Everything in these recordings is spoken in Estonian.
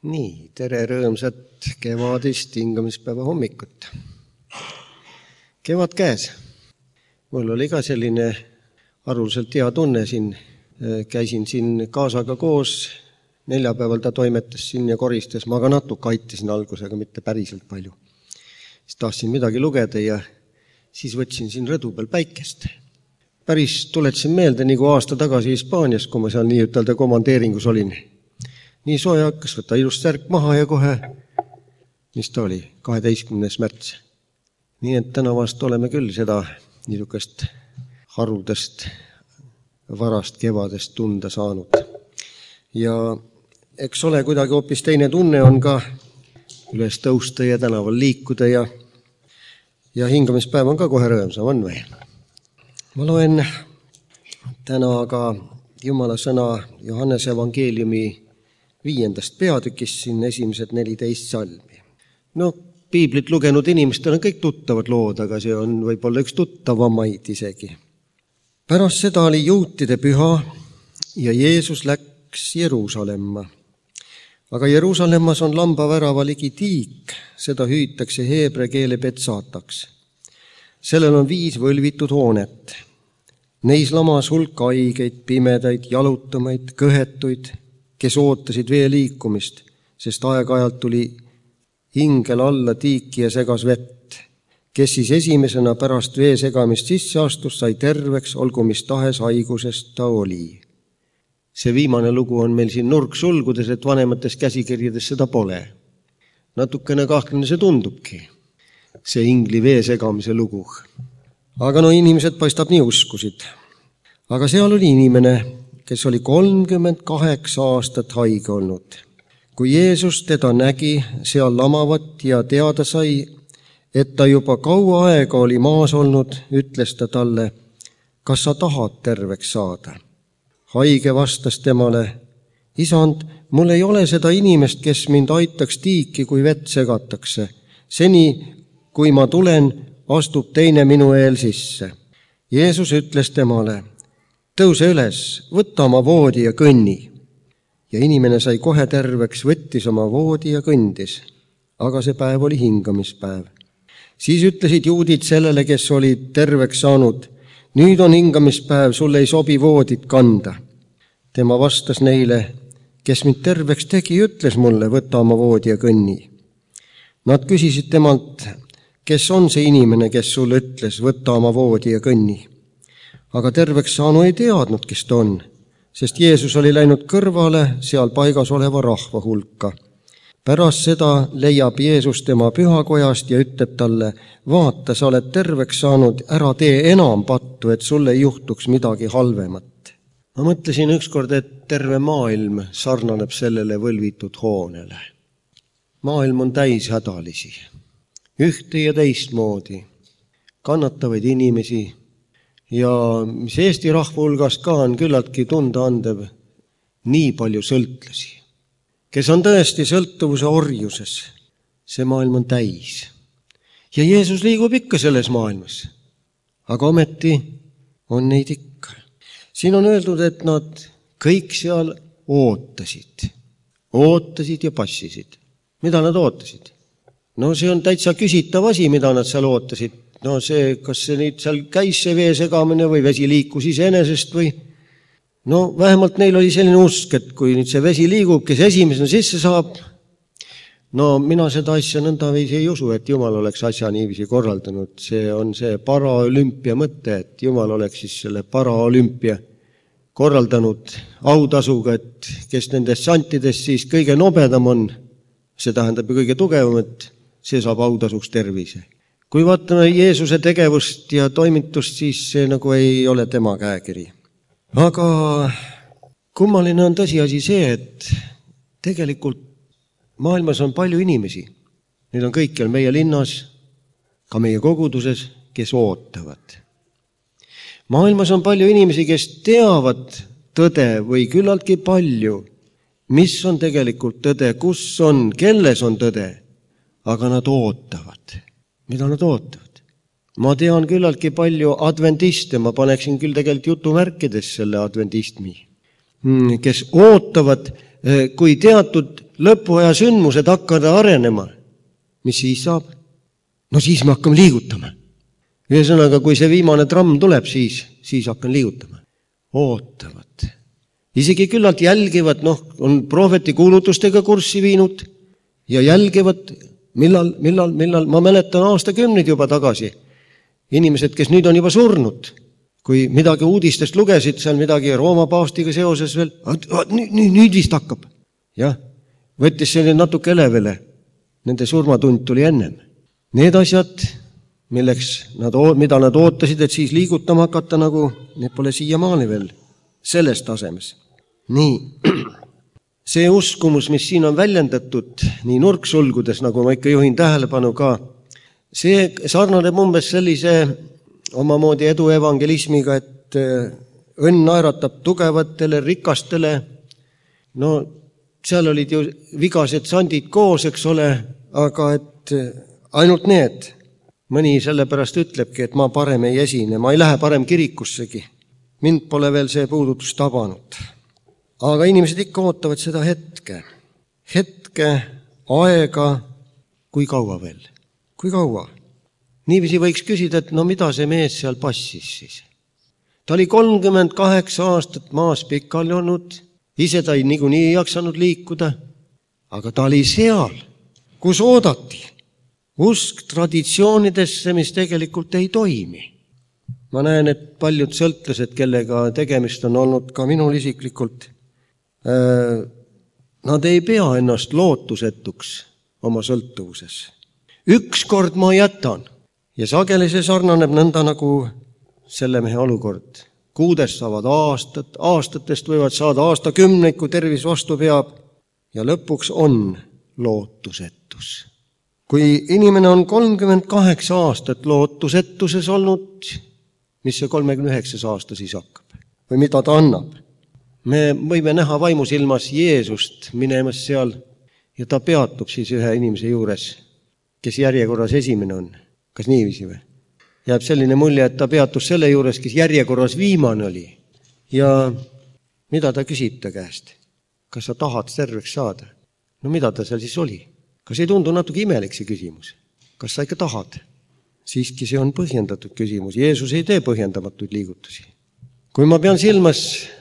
Nii, tere rõõmsat kevadist hingamispäeva hommikut. Kevad käes. Mul oli ka selline arvuliselt hea tunne siin. Käisin siin kaasaga koos. Neljapäeval ta toimetas siin ja koristas. Ma ka natuke aitasin algusega, mitte päriselt palju. Siis tahtsin midagi lugeda ja siis võtsin siin rõdu peal päikest. Päris tuletasin meelde nagu aasta tagasi Hispaanias, kui ma seal nii ütelda komandeeringus olin. Nii sooja hakkas, võtta ilus särk maha ja kohe, mis ta oli, 12. märts. Nii et täna vast oleme küll seda niisugust harudest, varast kevadest tunda saanud. Ja eks ole kuidagi hoopis teine tunne on ka üles tõusta ja tänaval liikuda ja hingamispäev on ka kohe rõõmsam, on või? Ma loen täna ka Jumala sõna Johannese evangeeliumi 5. peatükist siin esimesed 14 salmi. No, piiblit lugenud inimestel on kõik tuttavad lood, aga see on võib-olla üks tuttavamaid isegi. Pärast seda oli juutide püha ja Jeesus läks Jeruusalemma. Aga Jeruusalemmas on lambavärava ligi tiik, seda hüütakse heebrea keele Betsataks. Sellel on 5 võlvitud hoonet. Neis lamas hulk haigeid, pimedaid, jalutamaid, kõhetuid, kes ootasid vee liikumist, sest aeg-ajalt tuli hingel alla tiiki ja segas vett. Kes siis esimesena pärast vee segamist sisse astus, sai terveks, olgu mis tahes haigusest ta oli. See viimane lugu on meil siin nurksulgudes, et vanemates käsikirjades seda pole. Natukene kahtlane see tundubki, see ingli vee segamise lugu. Aga inimesed paistab nii uskusid. Aga seal oli inimene, kes oli 38 aastat haige olnud. Kui Jeesus teda nägi seal lamavat ja teada sai, et ta juba kaua aega oli maas olnud, ütles ta talle, kas sa tahad terveks saada? Haige vastas temale, isand, mul ei ole seda inimest, kes mind aitaks tiiki, kui vett segatakse. Seni, kui ma tulen, astub teine minu eel sisse. Jeesus ütles temale, tõuse üles, võtta oma voodi ja kõnni. Ja inimene sai kohe terveks, võttis oma voodi ja kõndis. Aga see päev oli hingamispäev. Siis ütlesid juudid sellele, kes oli terveks saanud, nüüd on hingamispäev, sulle ei sobi voodit kanda. Tema vastas neile, kes mind terveks tegi, ütles mulle, võtta oma voodi ja kõnni. Nad küsisid temalt, kes on see inimene, kes sulle ütles, võtta oma voodi ja kõnni. Aga terveks saanu ei teadnud, kes ta on, sest Jeesus oli läinud kõrvale seal paigas oleva rahva hulka. Pärast seda leiab Jeesus tema pühakojast ja ütleb talle, vaata, sa oled terveks saanud, ära tee enam pattu, et sulle ei juhtuks midagi halvemat. Ma mõtlesin ükskord, et terve maailm sarnaneb sellele võlvitud hoonele. Maailm on täis hädalisi, ühte ja teistmoodi, kannatavaid inimesi, ja mis Eesti rahva hulgast ka on küllaltki tunda andev, nii palju sõltlasi, kes on tõesti sõltuvuse orjuses. See maailm on täis. Ja Jeesus liigub ikka selles maailmas. Aga ometi on neid ikka. Siin on öeldud, et nad kõik seal ootasid. Ootasid ja passisid. Mida nad ootasid? No see on täitsa küsitav asi, mida nad seal ootasid. No see, kas see nüüd seal käis see vee segamine või vesi liikus iseenesest või? No vähemalt neil oli selline usk, et kui nüüd see vesi liigub, kes esimesena sisse saab, no mina seda asja nõnda viisi ei usu, et Jumal oleks asja niiviisi korraldanud. See on see paraolümpia mõte, et Jumal oleks siis selle paraolümpia korraldanud autasuga, et kes nendest santidest siis kõige nobedam on, see tähendab ju kõige tugevam, et see saab autasuks tervise. Kui vaatame Jeesuse tegevust ja toimitust, siis see nagu ei ole tema käekiri. Aga kummaline on tõsiasi see, et tegelikult maailmas on palju inimesi. Need on kõikjal meie linnas, ka meie koguduses, kes ootavad. Maailmas on palju inimesi, kes teavad tõde või küllaltki palju, mis on tegelikult tõde, kus on, kelles on tõde, aga nad ootavad. Mida nad ootavad? Ma tean küllaltki palju adventiste, ma paneksin küll tegelikult jutumärkides selle adventismi, kes ootavad, kui teatud lõpuaja sündmused hakkavad arenema, mis siis saab? No siis me hakkame liigutama. Ühesõnaga, kui see viimane tramm tuleb, siis hakkan liigutama. Ootavad. Isegi küllalt jälgivad, on prohveti kuulutustega kurssi viinud ja jälgivad, millal, ma mäletan aastakümneid juba tagasi. Inimesed, kes nüüd on juba surnud, kui midagi uudistest lugesid, seal midagi Rooma paavstiga seoses veel, nüüd vist hakkab. Jah, võttis selline natuke elevele. Nende surmatund tuli ennem. Need asjad, mida nad ootasid, et siis liigutama hakata, need pole siiamaani veel selles tasemes. Nii, see uskumus, mis siin on väljendatud, nii nurksulgudes, nagu ma ikka juhin tähelepanu ka, see sarnaneb umbes sellise omamoodi eduevangelismiga, et õnn naeratab tugevatele, rikastele. No seal olid ju vigased sandid koos, eks ole, aga et ainult need. Mõni sellepärast ütlebki, et ma parem ei esine, ma ei lähe parem kirikussegi. Mind pole veel see puudutus tabanud. Aga inimesed ikka ootavad seda hetke, aega, kui kaua veel, kui kaua. Niiviisi võiks küsida, et mida see mees seal passis siis. Ta oli 38 aastat maas pikali olnud, ise ta niikuinii ei jaksanud liikuda, aga ta oli seal, kus oodati. Usk traditsioonidesse, mis tegelikult ei toimi. Ma näen, et paljud sõltlased, kellega tegemist on olnud ka minul isiklikult, nad ei pea ennast lootusetuks oma sõltuvuses. Ükskord ma jätan ja sageli see sarnaneb nõnda nagu selle mehe olukord. Kuudest saavad aastatest võivad saada aastakümneid, kui tervis vastu peab ja lõpuks on lootusetus. Kui inimene on 38 aastat lootusetuses olnud, mis see 39 aasta siis hakkab? Või mida ta annab? Me võime näha vaimusilmas Jeesust minemas seal ja ta peatub siis ühe inimese juures, kes järjekorras esimene on. Kas niiviisi või? Jääb selline mulje, et ta peatus selle juures, kes järjekorras viimane oli. Ja mida ta küsib ta käest? Kas sa tahad terveks saada? No mida ta seal siis oli? Kas ei tundu natuke imelik see küsimus? Kas sa ikka tahad? Siiski see on põhjendatud küsimus. Jeesus ei tee põhjendamatuid liigutusi. Kui ma pean silmas,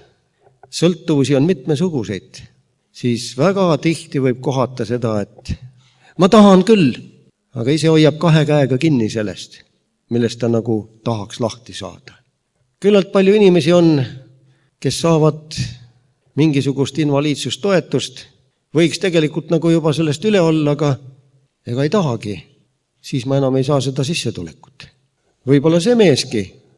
sõltuvusi on mitmesuguseid, siis väga tihti võib kohata seda, et ma tahan küll, aga ise hoiab 2 käega kinni sellest, millest ta nagu tahaks lahti saada. Küllalt palju inimesi on, kes saavad mingisugust invaliidsustoetust, võiks tegelikult nagu juba sellest üle olla, aga ega ei tahagi, siis ma enam ei saa seda sissetulekut. Võib-olla see meeski,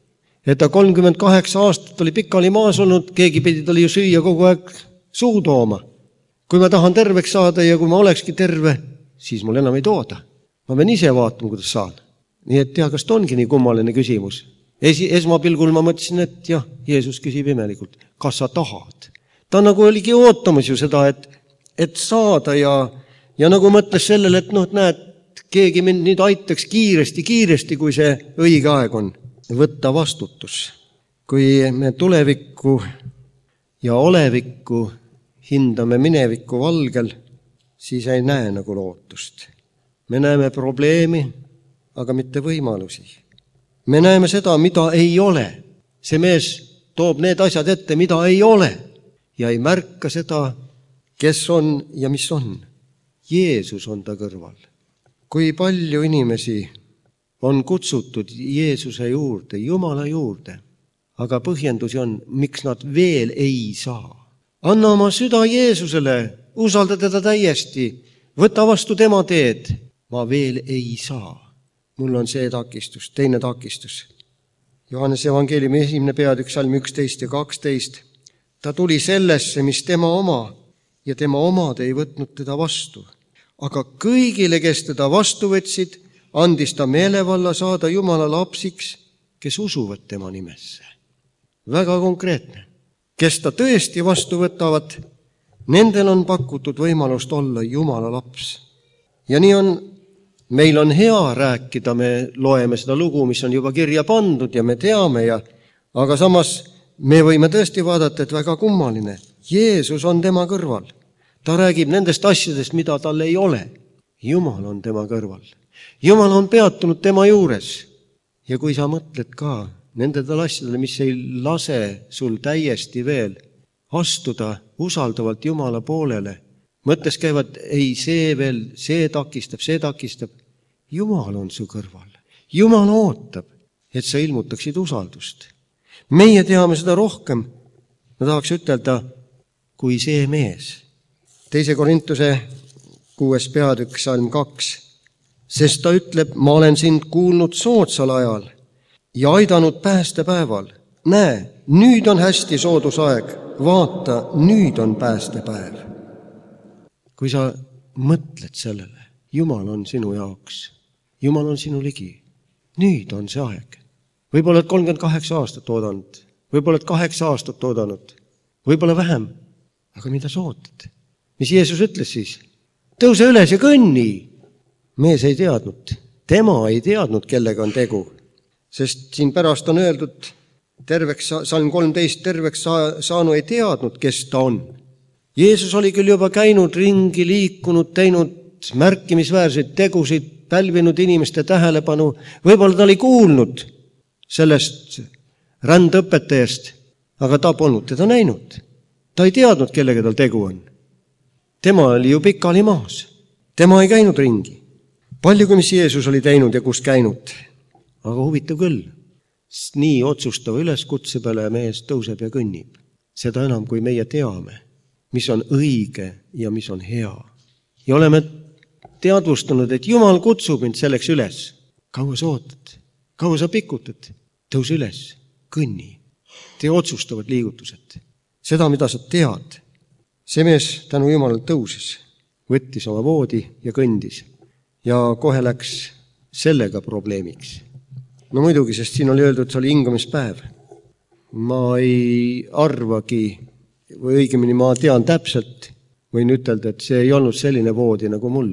et ta 38 aastat oli pikali maas olnud, keegi pidi tali ju süüa kogu aeg suu tooma. Kui ma tahan terveks saada ja kui ma olekski terve, siis mul enam ei tooda. Ma pean ise vaatama, kuidas saan. Nii et kas ta ongi nii kummaline küsimus. Esmapilgul ma mõtlesin, et jah, Jeesus küsib imelikult, kas sa tahad? Ta nagu oligi ootamas ju seda, et saada ja nagu mõtles sellele, et näed, keegi mind nüüd aitaks kiiresti, kui see õige aeg on. Võtta vastutus. Kui me tulevikku ja olevikku hindame mineviku valgel, siis ei näe nagu lootust. Me näeme probleemi, aga mitte võimalusi. Me näeme seda, mida ei ole. See mees toob need asjad ette, mida ei ole ja ei märka seda, kes on ja mis on. Jeesus on ta kõrval. Kui palju inimesi on kutsutud Jeesuse juurde, Jumala juurde, aga põhjendusi on, miks nad veel ei saa. Anna oma süda Jeesusele, usalda teda täiesti, võta vastu tema teed. Ma veel ei saa. Mul on see takistus, teine takistus. Johannese evangeeliumi 1. peatükk, salm 11 ja 12. Ta tuli sellesse, mis tema oma, ja tema omad ei võtnud teda vastu. Aga kõigile, kes teda vastu võtsid, andis ta meelevalla saada Jumala lapsiks, kes usuvad tema nimesse. Väga konkreetne. Kes ta tõesti vastu võtavad, nendel on pakutud võimalust olla Jumala laps. Ja nii on, meil on hea rääkida, me loeme seda lugu, mis on juba kirja pandud ja me teame, aga samas me võime tõesti vaadata, et väga kummaline. Jeesus on tema kõrval. Ta räägib nendest asjadest, mida tal ei ole. Jumal on tema kõrval. Jumal on peatunud tema juures. Ja kui sa mõtled ka nendele asjadele, mis ei lase sul täiesti veel astuda usaldavalt Jumala poolele, mõttes käivad, ei see veel, see takistab. Jumal on su kõrval. Jumal ootab, et sa ilmutaksid usaldust. Meie teame seda rohkem, ma tahaks ütelda, kui see mees. 2. Korintuse 6. peatükk, salm 2. Sest ta ütleb, ma olen sind kuulnud soodsal ajal ja aidanud päästepäeval. Näe, nüüd on hästi soodusaeg. Vaata, nüüd on päästepäev. Kui sa mõtled sellele, Jumal on sinu jaoks. Jumal on sinu ligi. Nüüd on see aeg. Võib-olla 38 aastat oodanud. Võib-olla 8 aastat oodanud. Võib-olla vähem. Aga mida sa ootad? Mis Jeesus ütles siis? Tõuse üles ja kõnni. Mees ei teadnud. Tema ei teadnud, kellega on tegu. Sest siin pärast on öeldud, salm 13, terveks saanu ei teadnud, kes ta on. Jeesus oli küll juba käinud ringi, liikunud, teinud märkimisväärseid tegusid, pälvinud inimeste tähelepanu. Võib-olla ta oli kuulnud sellest rändõpetajast, aga ta polnud teda näinud. Ta ei teadnud, kellega tal tegu on. Tema oli ju pikali maas. Tema ei käinud ringi. Palju, kui mis Jeesus oli teinud ja kus käinud. Aga huvitav küll. Nii otsustava üleskutse peale mees tõuseb ja kõnnib. Seda enam, kui meie teame, mis on õige ja mis on hea. Ja oleme teadvustanud, et Jumal kutsub mind selleks üles. Kaua sa ootad? Kaua sa pikutad? Tõus üles, kõnni. Tee otsustavad liigutused. Seda, mida sa tead. See mees tänu Jumalale tõusis, võttis oma voodi ja kõndis. Ja kohe läks sellega probleemiks. No muidugi, sest siin oli öeldud, et see oli hingamispäev. Ma ei arvagi, või õigemini ma tean täpselt, võin ütelda, et see ei olnud selline voodi nagu mul.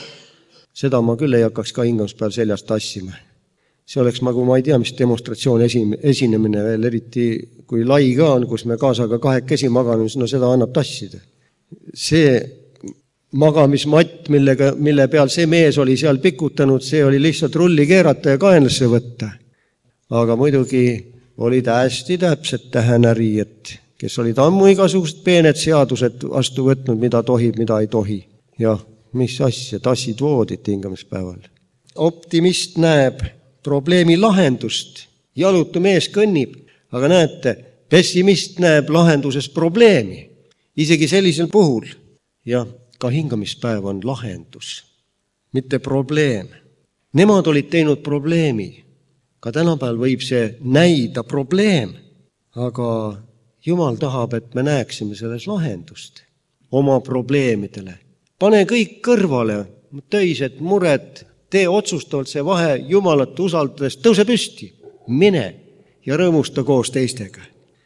Seda ma küll ei hakkaks ka hingamispäev seljast tassima. See oleks nagu, ma ei tea, mis demonstratsioon esinemine veel, eriti kui lai ka on, kus me kaasaga 2 magame, no seda annab tassida. See magamismatt, mille peal see mees oli seal pikutanud, see oli lihtsalt rulli keerata ja kaenlasse võtta. Aga muidugi olid hästi täpsed tähenärijad, kes olid ammu igasugused peened seadused vastu võtnud, mida tohib, mida ei tohi. Ja mis asja, tassid voodit hingamispäeval. Optimist näeb probleemi lahendust, jalutu mees kõnnib, aga näete, pessimist näeb lahenduses probleemi, isegi sellisel puhul. Ja ka hingamispäev on lahendus, mitte probleem. Nemad olid teinud probleemi. Ka tänapäeval võib see näida probleem, aga Jumal tahab, et me näeksime selles lahendust oma probleemidele. Pane kõik kõrvale, töised mured, tee otsustavalt see vahe Jumalat usaldades, tõuse püsti, mine ja rõõmusta koos teistega.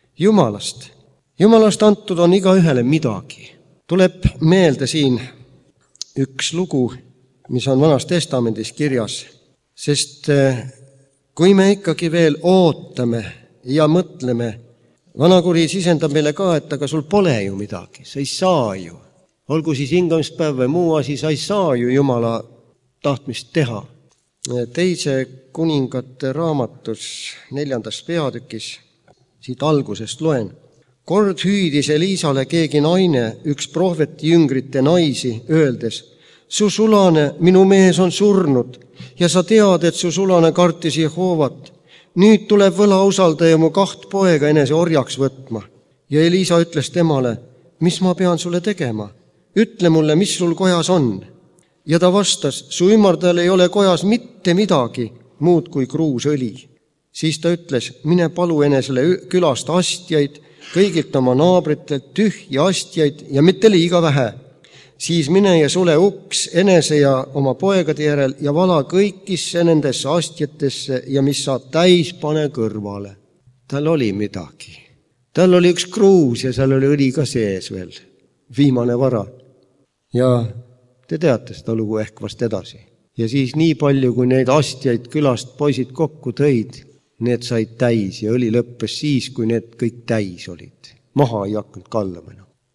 Jumalast antud on igaühele midagi. Tuleb meelde siin üks lugu, mis on Vanas Testamendis kirjas, sest kui me ikkagi veel ootame ja mõtleme, vanakuri sisendab meile ka, et aga sul pole ju midagi, sa ei saa ju. Olgu siis hingamispäev või muu asi, sa ei saa ju Jumala tahtmist teha. 2. Kuningate raamatus 4. peatükis, siit algusest loen. Kord hüüdis Eliisale keegi naine, üks prohveti jüngrite naisi, öeldes, su sulane, minu mees on surnud ja sa tead, et su sulane kartis Jehovat. Nüüd tuleb võlausaldaja mu 2 poega enese orjaks võtma. Ja Eliisa ütles temale, mis ma pean sulle tegema? Ütle mulle, mis sul kojas on. Ja ta vastas, su ümardajal ei ole kojas mitte midagi muud kui kruusõli. Siis ta ütles, mine palu enesele külast astjaid, kõigilt oma naabritelt tühja astjaid ja mitte liiga vähe. Siis mine ja sule uks enese ja oma poegade järel ja vala kõikisse nendesse astjatesse ja mis saab täis, pane kõrvale. Tal oli midagi. Tal oli üks kruus ja seal oli õli ka sees veel. Viimane vara. Ja te teate seda lugu ehk vast edasi. Ja siis nii palju, kui neid astjaid külast poisid kokku tõid, need said täis ja õli lõppes siis, kui need kõik täis olid. Maha ei hakanud kallama.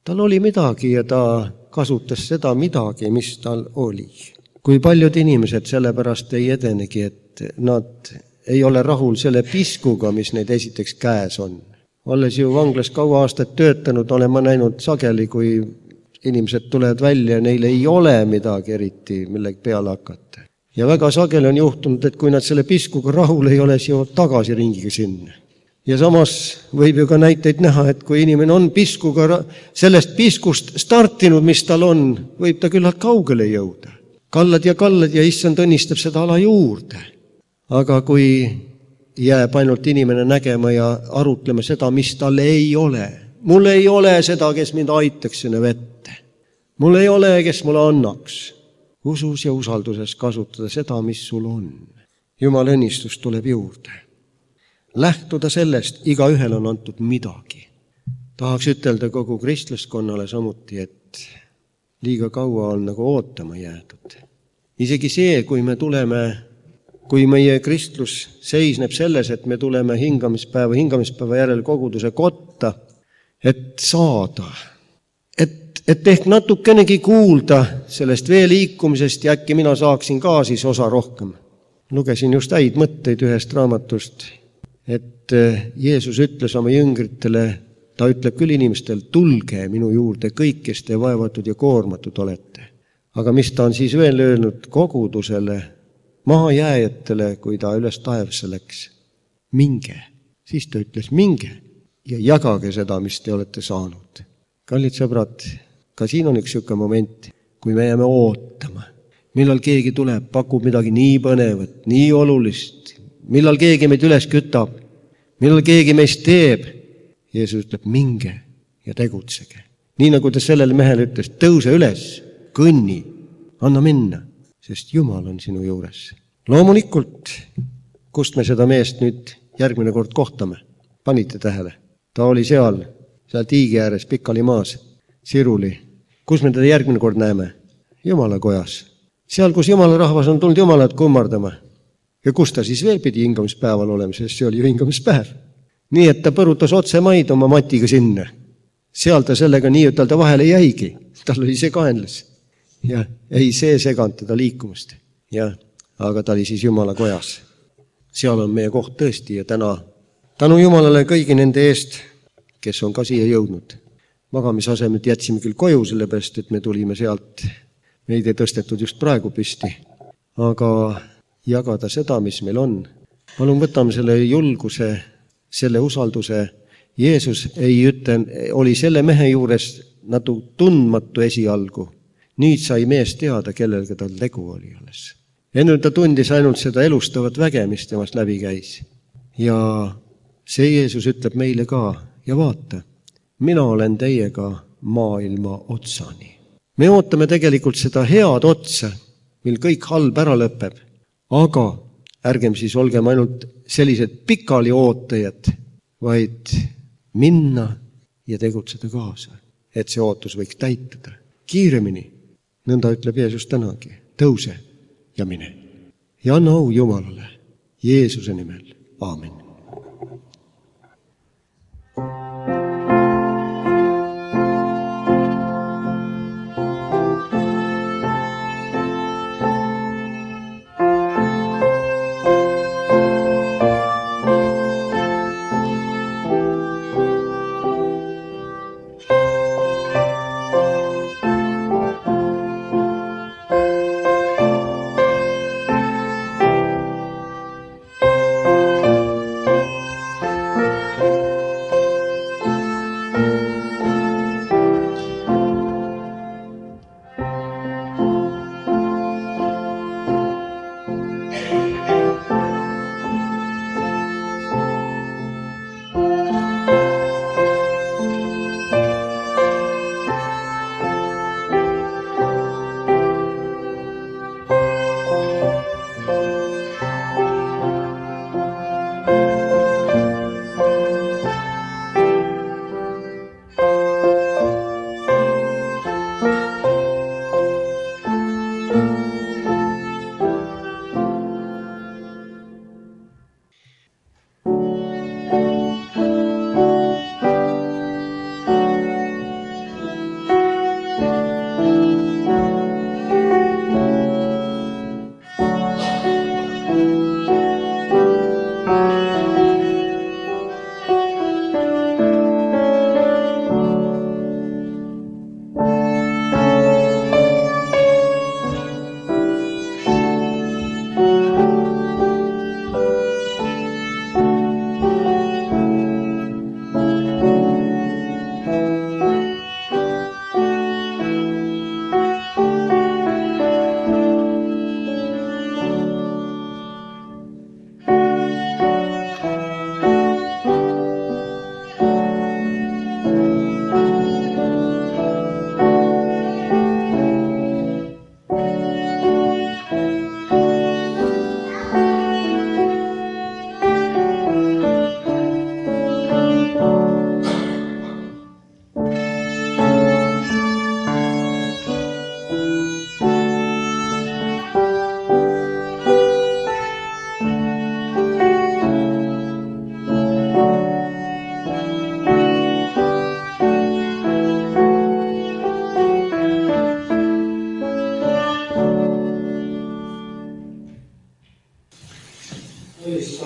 Tal oli midagi ja ta kasutas seda midagi, mis tal oli. Kui paljud inimesed sellepärast ei edenegi, et nad ei ole rahul selle piskuga, mis neid esiteks käes on. Olles ju vanglas kaua aastat töötanud, olen ma näinud sageli, kui inimesed tulevad välja ja neil ei ole midagi eriti, millega peale hakata. Ja väga sageli on juhtunud, et kui nad selle piskuga rahul ei ole, siis jõuavad tagasi ringiga sinna. Ja samas võib ju ka näiteid näha, et kui inimene on piskuga, sellest piskust startinud, mis tal on, võib ta küllalt kaugele jõuda. Kallad ja issand õnnistab seda ala juurde. Aga kui jääb ainult inimene nägema ja arutlema seda, mis tal ei ole. Mul ei ole seda, kes mind aitaks sinna vette. Mul ei ole, kes mulle annaks. Usus ja usalduses kasutada seda, mis sul on. Jumala õnnistus tuleb juurde. Lähtuda sellest, igaühel on antud midagi. Tahaks ütelda kogu kristlaskonnale samuti, et liiga kaua on nagu ootama jäädud. Isegi see, kui meie kristlus seisneb selles, et me tuleme hingamispäeva järel koguduse kotta, et saada, et ehk natukenegi kuulda sellest veeliikumisest ja äkki mina saaksin ka siis osa rohkem. Lugesin just häid mõtteid ühest raamatust, et Jeesus ütles oma jüngritele, ta ütleb küll inimestel, tulge minu juurde kõik, kes te vaevatud ja koormatud olete. Aga mis ta on siis veel öelnud kogudusele, mahajääjatele, kui ta üles taevasse läks? Minge. Siis ta ütles, minge ja jagage seda, mis te olete saanud. Kallid sõbrad, ka siin on üks siuke moment, kui me jääme ootama. Millal keegi tuleb, pakub midagi nii põnevat, nii olulist, millal keegi meid üles kütab, millal keegi meist teeb. Jeesus ütleb, minge ja tegutsege. Nii nagu ta sellele mehele ütles, tõuse üles, kõnni, anna minna, sest Jumal on sinu juures. Loomulikult, kust me seda meest nüüd järgmine kord kohtame? Panite tähele? Ta oli seal tiigi ääres, pikali maas, siruli. Kus me teda järgmine kord näeme? Jumala kojas. Seal, kus Jumala rahvas on tulnud Jumalat kummardama. Ja kus ta siis veel pidi hingamispäeval olema, sest see oli ju hingamispäev. Nii, et ta põrutas otse maid oma matiga sinna. Seal ta sellega nii-ütelda vahele jäigi. Tal oli see kaenlas. Ja ei see seganud teda liikumast. Ja, aga ta oli siis Jumala kojas. Seal on meie koht tõesti ja tänu Jumalale kõigi nende eest, kes on ka siia jõudnud. Magamisasemed jätsime küll koju, sellepärast, et me tulime sealt, meid ei tõstetud just praegu püsti, aga jagada seda, mis meil on. Palun võtame selle julguse, selle usalduse. Jeesus oli selle mehe juures natuke tundmatu esialgu. Nüüd sai mees teada, kellega tal tegu oli alles. Enne ta tundis ainult seda elustavat väge, mis temast läbi käis. Ja see Jeesus ütleb meile ka, ja vaata, mina olen teiega maailma otsani. Me ootame tegelikult seda head otsa, mil kõik halb ära lõpeb, aga ärgem siis olgem ainult sellised pikali ootajad, vaid minna ja tegutseda kaasa, et see ootus võiks täituda. Kiiremini, nõnda ütleb Jeesus tänagi, tõuse ja mine. Ja anna au Jumalale, Jeesuse nimel. Aamen.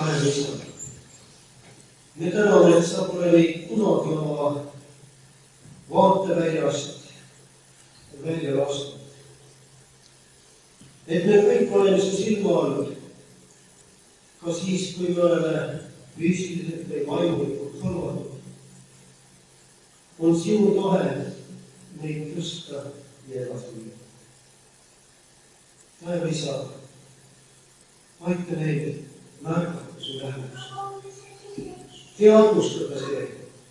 taeva isa. Me täname, et sa pole meid kunagi oma vaateväljast välja lasknud. Et me kõik oleme su silma all, ka siis, kui me oleme füüsiliselt või vaimulikult hõlmatud. On sinu tahe meid tõsta ja edasi viia. Taeva isa, aita neid märgata su lähedust. Teadvustada see,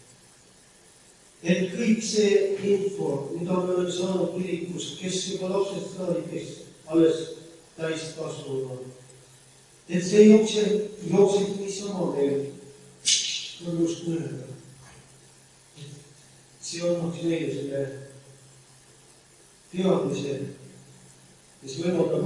et kõik see info, mida me oleme saanud kirikust, kes juba lapsest saadik, kes alles täiskasvanud on, et see jookseb niisama meil just mööda. See annaks meile selle teadmise, mis võimaldab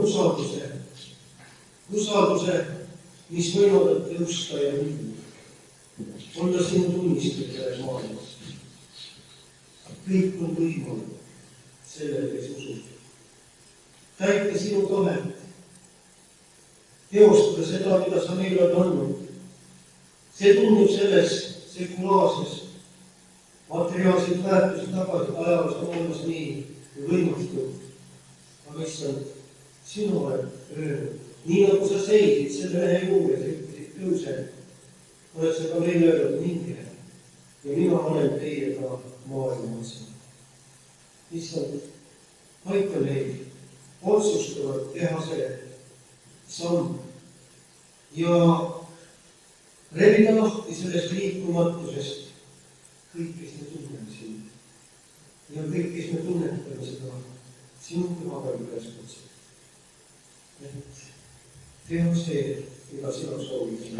usalduse, mis võimaldab tõusta ja minna. Olla sinu tunnistajale maailmas. Kõik on võimalik sellele, kes usub. Täita sinu tahet. Teostada seda, mida sa meile oled andnud. See tundub selles sekulaarses materiaalseid väärtusi tagasi ajaloos maailmas nii võimatud. Aga issand, sinu oled öelnud. Nii nagu sa seisid selle mehe juures, ütlesid tõuse, oled sa ka meile öelnud minge. Ja mina olen teiega maailma otsa. Issand, aita meid otsustavad teha see samm ja rebida lahti sellest liikumatusest kõik, kes me tunneme sind. Ja kõik, kes me tunnetame seda sinu pühapäeva üleskutset. Et teha see, mida sina soovid.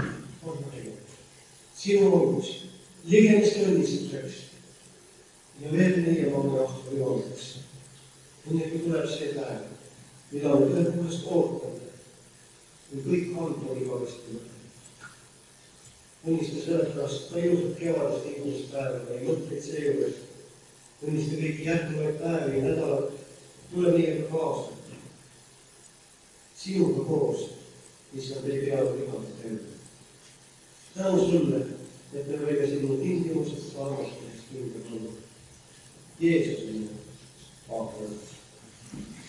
Sinu olgus, ligemiste õnnistuseks ja veel meie mamme rahva juhaldaks. Õnnegi tuleb see päev, mida me tõepoolest ootame, kui kõik halb on igavesti võtta. Õnnista sellepärast ka ilusat kevadest igust päeva ja mõtteid see juures. Õnnista kõik jätkuvaid päevi ja nädalat. Tule meiega kaasa. Sinuga koos, mis on teie peale lihata tööd. Tänu sulle, et me võime sinu tingimusest armastusest kindla tulla. Jeesus minu. Aamen.